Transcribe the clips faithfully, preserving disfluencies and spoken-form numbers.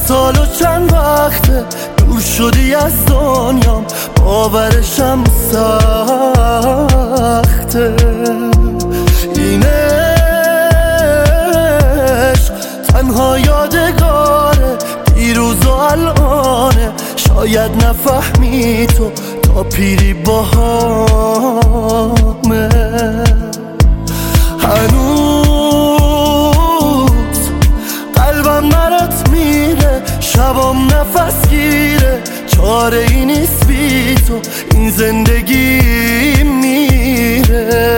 سال و چند وقته دور شدی از دنیام، باورشم سخته. این عشق تنها یادگاره دیروز و الانه، شاید نفهمی تو تا پیری باهامه. هنوز قلبم برات میره، شبام نفس گیره، چاره ای نیست بی تو این زندگی میره.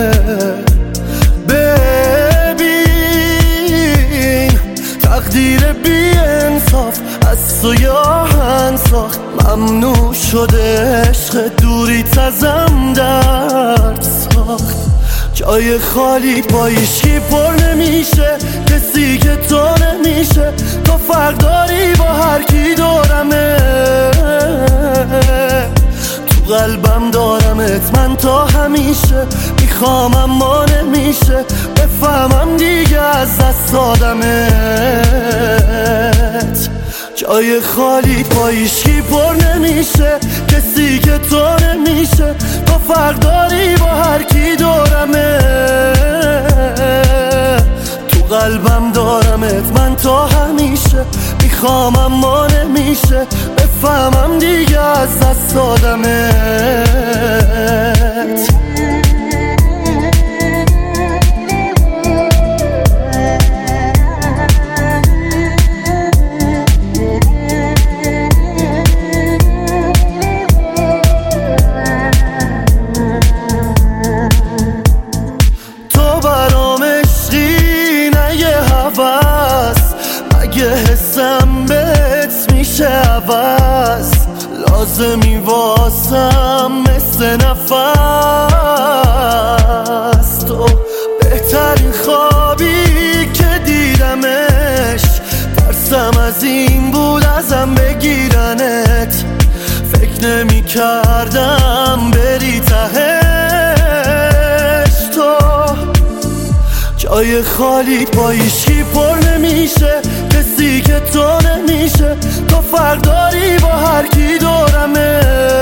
ببین تقدیر بی انصاف از سوی آهن ساخت، ممنوع شده عشق دوریت ازم درد ساخت. جای خالی با هیچکی پر نمیشه، کسی که تو نمیشه، تو فرق داری با هر کی دورمه. تو قلبم دارمت من تا همیشه، میخوام اما نمیشه بفهمم دیگه از دست دادمت. جای خالی با هیچکی پر نمیشه، کسی که تو نمیشه، تو فرق داری با هر کی دورمه. تو قلبم دارمت من تا همیشه، میخوام اما نمیشه بفهمم دیگه از دست دادمت. حسم بهت میشه عوض، لازمی واسم مثل نفس. تو بهترین خوابی که دیدمش، ترسم از این بود ازم بگیرنت. فکر نمی کردم بری تهش. تو جای خالی با هیچکی پر نمیشه، کسی که تو نمیشه، تو فرق داری با هر کی دورمه.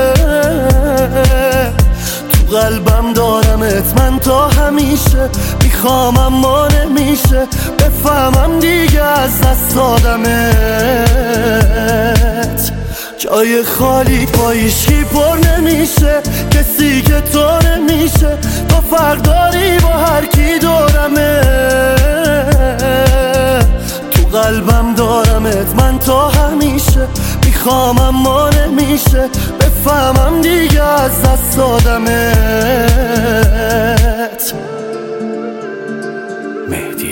تو قلبم دارمت من تا همیشه، میخوام اما نمیشه بفهمم دیگه از دست دادمت. جای خالی با هیچکی پر نمیشه، کسی که تو نمیشه، تو فرق داری با هر کی دورمه. تو قلبم دارمت من تا همیشه، میخوام اما نمیشه بفهمم دیگه از دست دادمت. مهدی